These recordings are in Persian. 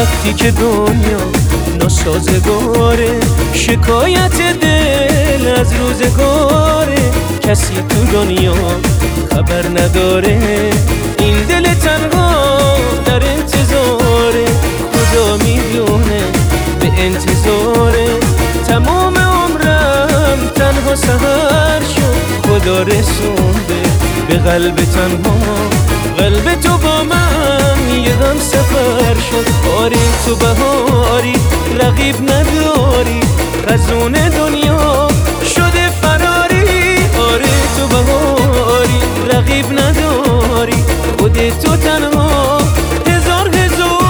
وقتی که دنیا ناسازگاره، شکایت دل از روزگاره، کسی تو دنیا خبر نداره، این دل تنها در انتظاره، خدا میدونه به انتظاره، تمام عمرم تنها سحر شد، خدا رسونده به قلب تنها، قلب تو با من یه غم سفر شد. آره تو بهاری رقیب نداری، خزون دنیا شده فراری، آره تو بهاری رقیب نداری، خود تو تنها هزار هزاری.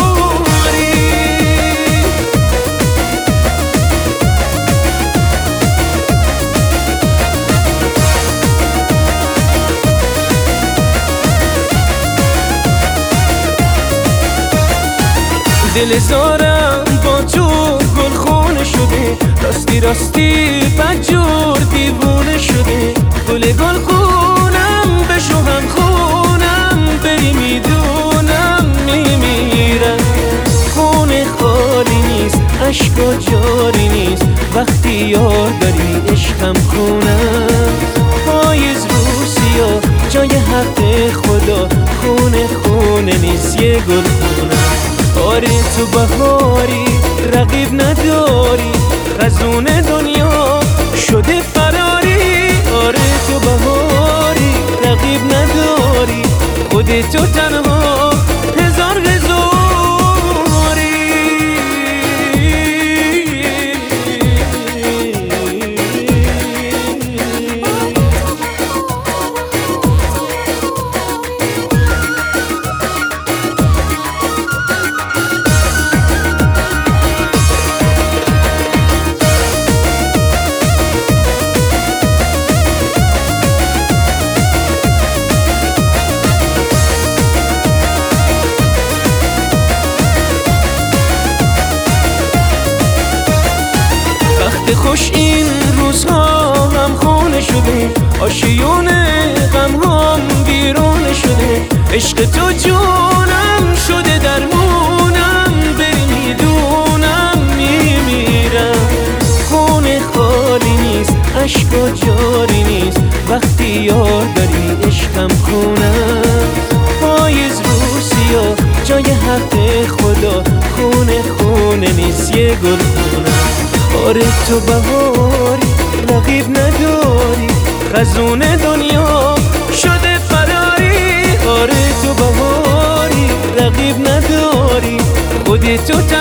دل زارم با تو گلخونه شده، راستی راستی بدجور دیوونه شده، گل گلخونم بشو هم خونم، بری میدونم میمیرم، خونه خالی نیست عشقا جاری نیست، وقتی یاد داری عشقم خونم، پاییز رو سیاه جای حق خدا، خونه خونه نیست یه گلخونم. آره تو بهاری رقیب نداری، خزون دنیا شده فراری، آره تو بهاری رقیب نداری، خود تو تنها هزار هزاری. خوش این روزها هم خونه شده، آشیون غم هم بیرون شده، عشق تو جونم شده درمونم، بری میدونم میمیرم، خونه خالی نیست عشقا جاری نیست، وقتی یاد داری عشقم خونم، پاییز رو سیاه جای حق خدا، خونه خونه نیست یه گل خونم. آره تو بهاری رقیب نداری، خزون دنیا شده فراری، آره تو بهاری رقیب نداری، خود تو